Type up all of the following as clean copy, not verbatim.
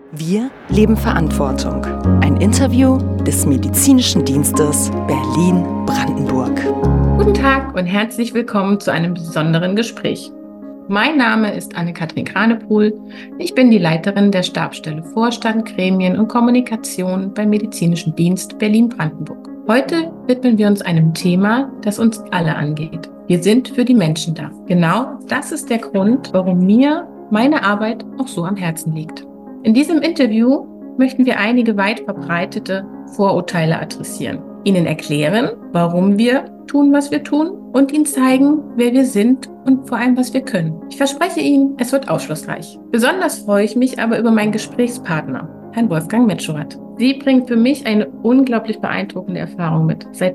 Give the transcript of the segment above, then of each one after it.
Wir leben Verantwortung. Ein Interview des Medizinischen Dienstes Berlin-Brandenburg. Guten Tag und herzlich willkommen zu einem besonderen Gespräch. Mein Name ist Anne-Kathrin Kranepohl. Ich bin die Leiterin der Stabsstelle Vorstand, Gremien und Kommunikation beim Medizinischen Dienst Berlin-Brandenburg. Heute widmen wir uns einem Thema, das uns alle angeht. Wir sind für die Menschen da. Genau das ist der Grund, warum mir meine Arbeit auch so am Herzen liegt. In diesem Interview möchten wir einige weit verbreitete Vorurteile adressieren, Ihnen erklären, warum wir tun, was wir tun und Ihnen zeigen, wer wir sind und vor allem, was wir können. Ich verspreche Ihnen, es wird aufschlussreich. Besonders freue ich mich aber über meinen Gesprächspartner, Herrn Wolfgang Metschurat. Sie bringt für mich eine unglaublich beeindruckende Erfahrung mit. Seit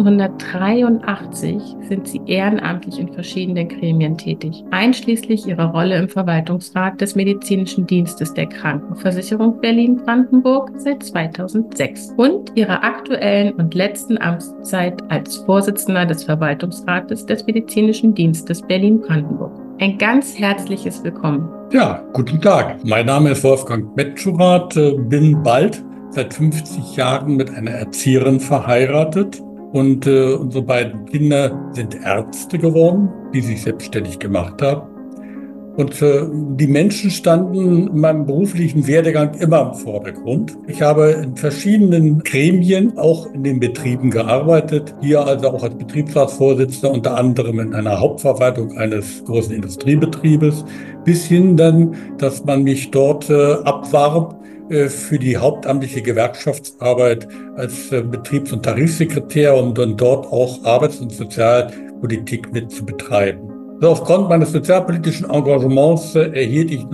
1983 sind Sie ehrenamtlich in verschiedenen Gremien tätig, einschließlich Ihrer Rolle im Verwaltungsrat des Medizinischen Dienstes der Krankenversicherung Berlin-Brandenburg seit 2006 und Ihrer aktuellen und letzten Amtszeit als Vorsitzender des Verwaltungsrates des Medizinischen Dienstes Berlin-Brandenburg. Ein ganz herzliches Willkommen. Ja, guten Tag. Mein Name ist Wolfgang Metschurat, bin bald seit 50 Jahren mit einer Erzieherin verheiratet und unsere beiden Kinder sind Ärzte geworden, die sich selbstständig gemacht haben. Und die Menschen standen in meinem beruflichen Werdegang immer im Vordergrund. Ich habe in verschiedenen Gremien, auch in den Betrieben gearbeitet. Hier also auch als Betriebsratsvorsitzender, unter anderem in einer Hauptverwaltung eines großen Industriebetriebes, bis hin dann, dass man mich dort abwarb für die hauptamtliche Gewerkschaftsarbeit als Betriebs- und Tarifsekretär, um dann dort auch Arbeits- und Sozialpolitik mit zu betreiben. So, aufgrund meines sozialpolitischen Engagements erhielt ich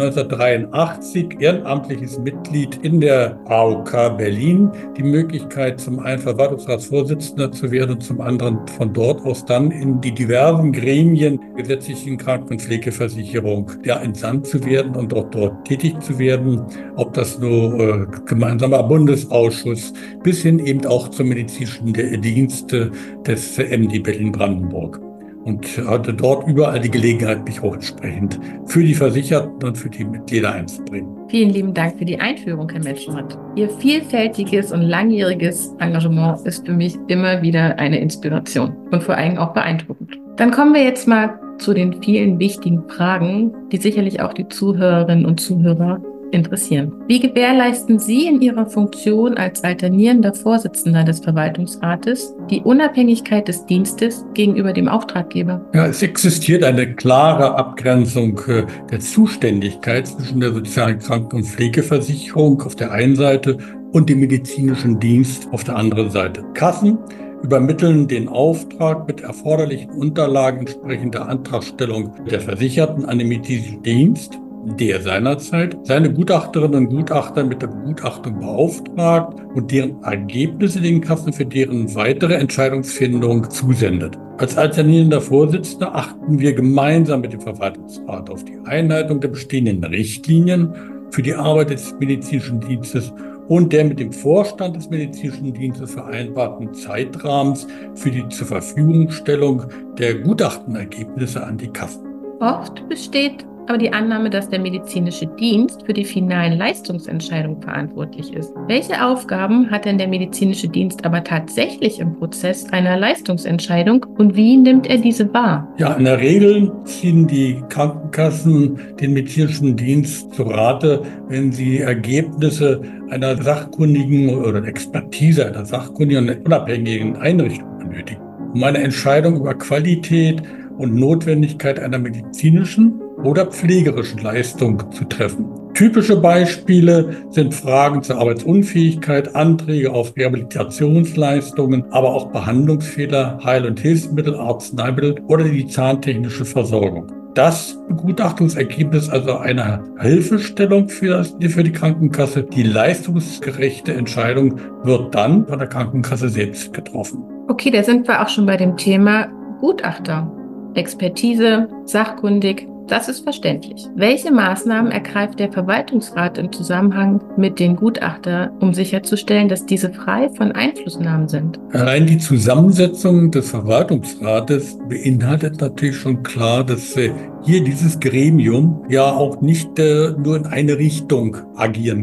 1983 ehrenamtliches Mitglied in der AOK Berlin die Möglichkeit, zum einen Verwaltungsratsvorsitzender zu werden und zum anderen von dort aus dann in die diversen Gremien gesetzlichen Kranken- und Pflegeversicherung entsandt zu werden und auch dort tätig zu werden, ob das nur gemeinsamer Bundesausschuss bis hin eben auch zum medizinischen Dienst des MD Berlin-Brandenburg. Und hatte dort überall die Gelegenheit, mich auch entsprechend für die Versicherten und für die Mitglieder einzubringen. Vielen lieben Dank für die Einführung, Herr Metschurat. Ihr vielfältiges und langjähriges Engagement ist für mich immer wieder eine Inspiration und vor allem auch beeindruckend. Dann kommen wir jetzt mal zu den vielen wichtigen Fragen, die sicherlich auch die Zuhörerinnen und Zuhörer interessieren. Wie gewährleisten Sie in Ihrer Funktion als alternierender Vorsitzender des Verwaltungsrates die Unabhängigkeit des Dienstes gegenüber dem Auftraggeber? Ja, es existiert eine klare Abgrenzung der Zuständigkeit zwischen der sozialen Kranken- und Pflegeversicherung auf der einen Seite und dem medizinischen Dienst auf der anderen Seite. Kassen übermitteln den Auftrag mit erforderlichen Unterlagen entsprechend der Antragstellung der Versicherten an den medizinischen Dienst, der seinerzeit seine Gutachterinnen und Gutachter mit der Begutachtung beauftragt und deren Ergebnisse den Kassen für deren weitere Entscheidungsfindung zusendet. Als alternierender Vorsitzender achten wir gemeinsam mit dem Verwaltungsrat auf die Einhaltung der bestehenden Richtlinien für die Arbeit des medizinischen Dienstes und der mit dem Vorstand des medizinischen Dienstes vereinbarten Zeitrahmens für die Zurverfügungstellung der Gutachtenergebnisse an die Kassen. Oft besteht aber die Annahme, dass der medizinische Dienst für die finalen Leistungsentscheidungen verantwortlich ist. Welche Aufgaben hat denn der medizinische Dienst aber tatsächlich im Prozess einer Leistungsentscheidung und wie nimmt er diese wahr? Ja, in der Regel ziehen die Krankenkassen den medizinischen Dienst zu Rate, wenn sie Ergebnisse einer sachkundigen oder Expertise einer sachkundigen und unabhängigen Einrichtung benötigen, um eine Entscheidung über Qualität und Notwendigkeit einer medizinischen oder pflegerischen Leistung zu treffen. Typische Beispiele sind Fragen zur Arbeitsunfähigkeit, Anträge auf Rehabilitationsleistungen, aber auch Behandlungsfehler, Heil- und Hilfsmittel, Arzneimittel oder die zahntechnische Versorgung. Das Begutachtungsergebnis also eine Hilfestellung für die Krankenkasse. Die leistungsgerechte Entscheidung wird dann von der Krankenkasse selbst getroffen. Okay, da sind wir auch schon bei dem Thema Gutachter. Expertise, sachkundig, das ist verständlich. Welche Maßnahmen ergreift der Verwaltungsrat im Zusammenhang mit den Gutachtern, um sicherzustellen, dass diese frei von Einflussnahmen sind? Allein die Zusammensetzung des Verwaltungsrates beinhaltet natürlich schon klar, dass hier dieses Gremium ja auch nicht nur in eine Richtung agieren kann.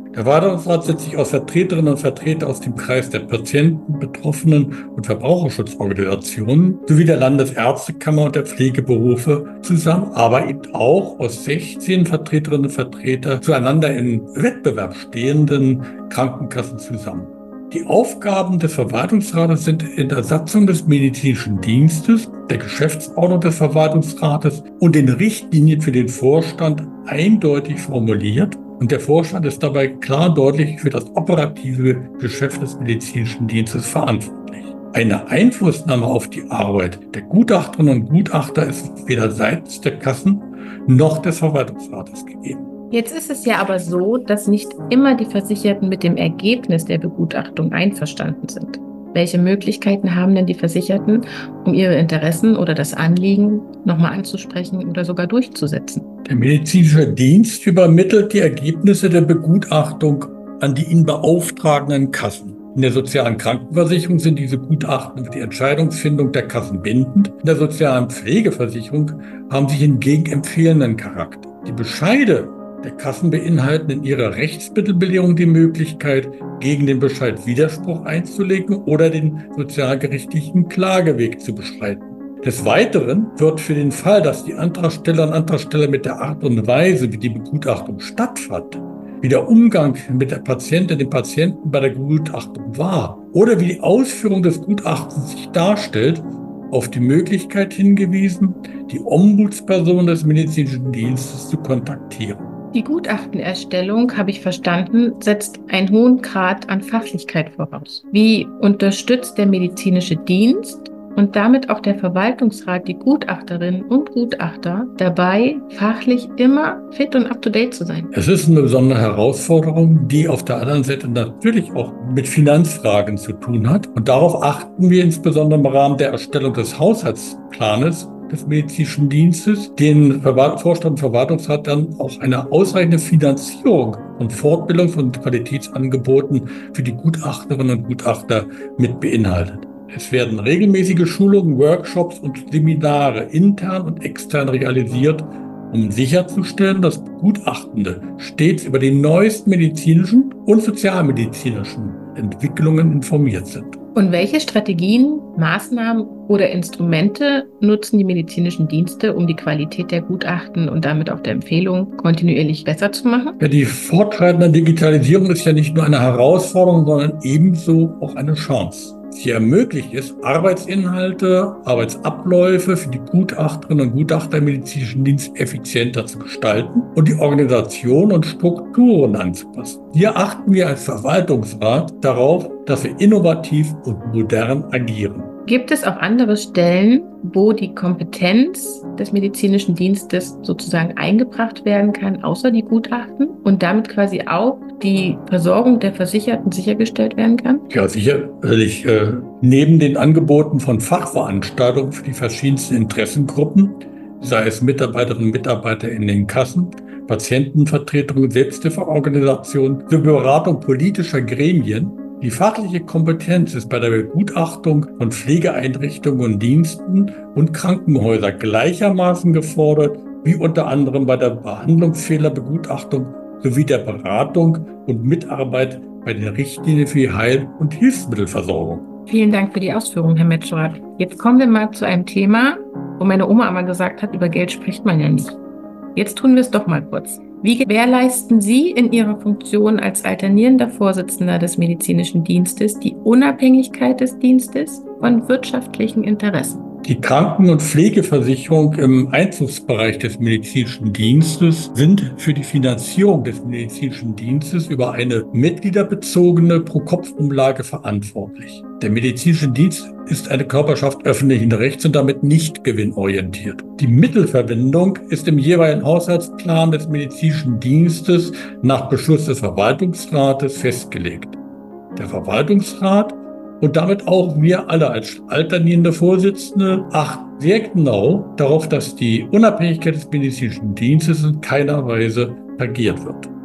Der Verwaltungsrat setzt sich aus Vertreterinnen und Vertretern aus dem Kreis der Patienten, Betroffenen und Verbraucherschutzorganisationen sowie der Landesärztekammer und der Pflegeberufe zusammen, aber eben auch aus 16 Vertreterinnen und Vertretern zueinander in Wettbewerb stehenden Krankenkassen zusammen. Die Aufgaben des Verwaltungsrates sind in der Satzung des medizinischen Dienstes, der Geschäftsordnung des Verwaltungsrates und den Richtlinien für den Vorstand eindeutig formuliert. Und der Vorstand ist dabei klar und deutlich für das operative Geschäft des medizinischen Dienstes verantwortlich. Eine Einflussnahme auf die Arbeit der Gutachterinnen und Gutachter ist weder seitens der Kassen noch des Verwaltungsrates gegeben. Jetzt ist es ja aber so, dass nicht immer die Versicherten mit dem Ergebnis der Begutachtung einverstanden sind. Welche Möglichkeiten haben denn die Versicherten, um ihre Interessen oder das Anliegen nochmal anzusprechen oder sogar durchzusetzen? Der medizinische Dienst übermittelt die Ergebnisse der Begutachtung an die ihn beauftragenden Kassen. In der sozialen Krankenversicherung sind diese Gutachten für die Entscheidungsfindung der Kassen bindend. In der sozialen Pflegeversicherung haben sie hingegen empfehlenden Charakter. Die Bescheide der Kassen beinhalten in ihrer Rechtsmittelbelehrung die Möglichkeit, gegen den Bescheid Widerspruch einzulegen oder den sozialgerichtlichen Klageweg zu beschreiten. Des Weiteren wird für den Fall, dass die Antragsteller und Antragsteller mit der Art und Weise, wie die Begutachtung stattfand, wie der Umgang mit der Patientin, dem Patienten bei der Begutachtung war oder wie die Ausführung des Gutachtens sich darstellt, auf die Möglichkeit hingewiesen, die Ombudsperson des medizinischen Dienstes zu kontaktieren. Die Gutachtenerstellung, habe ich verstanden, setzt einen hohen Grad an Fachlichkeit voraus. Wie unterstützt der medizinische Dienst und damit auch der Verwaltungsrat die Gutachterinnen und Gutachter dabei, fachlich immer fit und up-to-date zu sein? Es ist eine besondere Herausforderung, die auf der anderen Seite natürlich auch mit Finanzfragen zu tun hat. Und darauf achten wir insbesondere im Rahmen der Erstellung des Haushaltsplanes des medizinischen Dienstes, den Vorstand und Verwaltungsrat dann auch eine ausreichende Finanzierung von Fortbildungs- und Qualitätsangeboten für die Gutachterinnen und Gutachter mit beinhaltet. Es werden regelmäßige Schulungen, Workshops und Seminare intern und extern realisiert, um sicherzustellen, dass Begutachtende stets über die neuesten medizinischen und sozialmedizinischen Entwicklungen informiert sind. Und welche Strategien, Maßnahmen oder Instrumente nutzen die medizinischen Dienste, um die Qualität der Gutachten und damit auch der Empfehlungen kontinuierlich besser zu machen? Ja, die fortschreitende Digitalisierung ist ja nicht nur eine Herausforderung, sondern ebenso auch eine Chance. Sie ermöglicht es, Arbeitsinhalte, Arbeitsabläufe für die Gutachterinnen und Gutachter im medizinischen Dienst effizienter zu gestalten und die Organisation und Strukturen anzupassen. Hier achten wir als Verwaltungsrat darauf, dass wir innovativ und modern agieren. Gibt es auch andere Stellen, wo die Kompetenz des medizinischen Dienstes sozusagen eingebracht werden kann, außer die Gutachten und damit quasi auch die Versorgung der Versicherten sichergestellt werden kann? Ja, sicherlich. Neben den Angeboten von Fachveranstaltungen für die verschiedensten Interessengruppen, sei es Mitarbeiterinnen und Mitarbeiter in den Kassen, Patientenvertretungen, Selbsthilfeorganisationen, zur Beratung politischer Gremien. Die fachliche Kompetenz ist bei der Begutachtung von Pflegeeinrichtungen und Diensten und Krankenhäusern gleichermaßen gefordert, wie unter anderem bei der Behandlungsfehlerbegutachtung sowie der Beratung und Mitarbeit bei den Richtlinien für die Heil- und Hilfsmittelversorgung. Vielen Dank für die Ausführungen, Herr Metschurath. Jetzt kommen wir mal zu einem Thema, wo meine Oma einmal gesagt hat, über Geld spricht man ja nicht. Jetzt tun wir es doch mal kurz. Wie gewährleisten Sie in Ihrer Funktion als alternierender Vorsitzender des medizinischen Dienstes die Unabhängigkeit des Dienstes von wirtschaftlichen Interessen? Die Kranken- und Pflegeversicherung im Einzugsbereich des medizinischen Dienstes sind für die Finanzierung des medizinischen Dienstes über eine mitgliederbezogene Pro-Kopf-Umlage verantwortlich. Der medizinische Dienst ist eine Körperschaft öffentlichen Rechts und damit nicht gewinnorientiert. Die Mittelverwendung ist im jeweiligen Haushaltsplan des medizinischen Dienstes nach Beschluss des Verwaltungsrates festgelegt. Der Verwaltungsrat und damit auch wir alle als alternierende Vorsitzende achten sehr genau darauf, dass die Unabhängigkeit des medizinischen Dienstes in keiner Weise tangiert wird.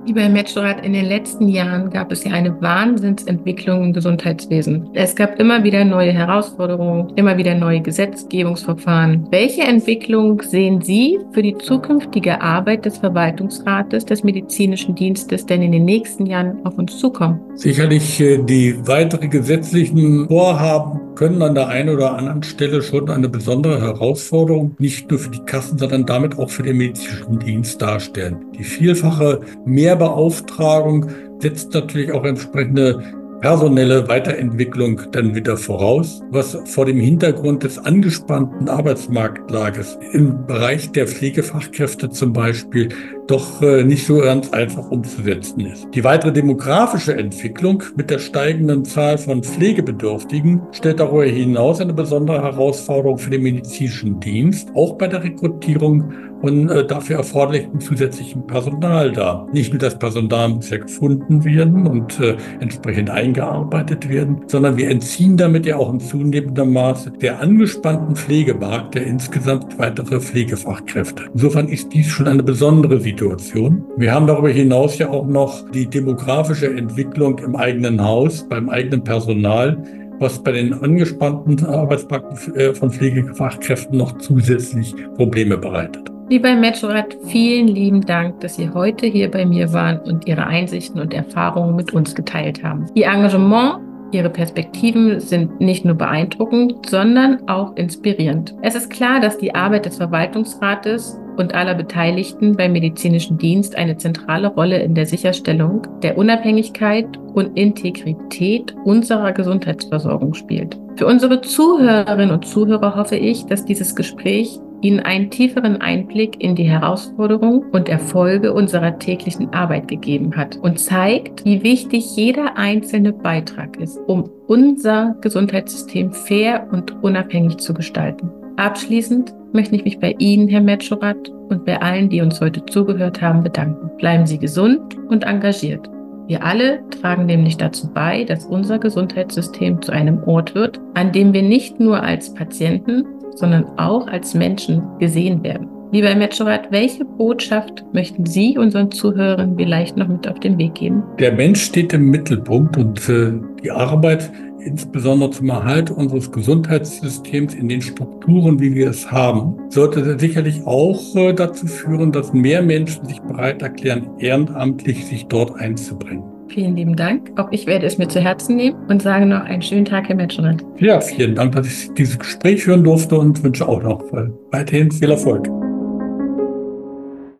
Lieber Herr Metschurat, in den letzten Jahren gab es ja eine Wahnsinnsentwicklung im Gesundheitswesen. Es gab immer wieder neue Herausforderungen, immer wieder neue Gesetzgebungsverfahren. Welche Entwicklung sehen Sie für die zukünftige Arbeit des Verwaltungsrates des Medizinischen Dienstes denn in den nächsten Jahren auf uns zukommen? Sicherlich die weitere gesetzlichen Vorhaben können an der einen oder anderen Stelle schon eine besondere Herausforderung nicht nur für die Kassen, sondern damit auch für den medizinischen Dienst darstellen. Die vielfache Mehrbeauftragung setzt natürlich auch entsprechende personelle Weiterentwicklung dann wieder voraus, was vor dem Hintergrund des angespannten Arbeitsmarktlages im Bereich der Pflegefachkräfte zum Beispiel doch nicht so ganz einfach umzusetzen ist. Die weitere demografische Entwicklung mit der steigenden Zahl von Pflegebedürftigen stellt darüber hinaus eine besondere Herausforderung für den medizinischen Dienst, auch bei der Rekrutierung und dafür erforderlichen zusätzlichen Personal dar. Nicht nur das Personal muss ja gefunden werden und entsprechend eingearbeitet werden, sondern wir entziehen damit ja auch in zunehmendem Maße der angespannten Pflegemarkt der insgesamt weitere Pflegefachkräfte. Insofern ist dies schon eine besondere Situation. Wir haben darüber hinaus ja auch noch die demografische Entwicklung im eigenen Haus, beim eigenen Personal, was bei den angespannten Arbeitsmarkt von Pflegefachkräften noch zusätzlich Probleme bereitet. Lieber Herr Metschurat, vielen lieben Dank, dass Sie heute hier bei mir waren und Ihre Einsichten und Erfahrungen mit uns geteilt haben. Ihr Engagement, Ihre Perspektiven sind nicht nur beeindruckend, sondern auch inspirierend. Es ist klar, dass die Arbeit des Verwaltungsrates und aller Beteiligten beim medizinischen Dienst eine zentrale Rolle in der Sicherstellung der Unabhängigkeit und Integrität unserer Gesundheitsversorgung spielt. Für unsere Zuhörerinnen und Zuhörer hoffe ich, dass dieses Gespräch Ihnen einen tieferen Einblick in die Herausforderungen und Erfolge unserer täglichen Arbeit gegeben hat und zeigt, wie wichtig jeder einzelne Beitrag ist, um unser Gesundheitssystem fair und unabhängig zu gestalten. Abschließend möchte ich mich bei Ihnen, Herr Metschurat, und bei allen, die uns heute zugehört haben, bedanken. Bleiben Sie gesund und engagiert. Wir alle tragen nämlich dazu bei, dass unser Gesundheitssystem zu einem Ort wird, an dem wir nicht nur als Patienten, sondern auch als Menschen gesehen werden. Lieber Herr Metschurat, welche Botschaft möchten Sie unseren Zuhörern vielleicht noch mit auf den Weg geben? Der Mensch steht im Mittelpunkt und die Arbeit, insbesondere zum Erhalt unseres Gesundheitssystems in den Strukturen, wie wir es haben, sollte sicherlich auch dazu führen, dass mehr Menschen sich bereit erklären, ehrenamtlich sich dort einzubringen. Vielen lieben Dank. Auch ich werde es mir zu Herzen nehmen und sage noch einen schönen Tag, Herr Metschurat. Ja, vielen Dank, dass ich dieses Gespräch führen durfte und wünsche auch noch weiterhin viel Erfolg.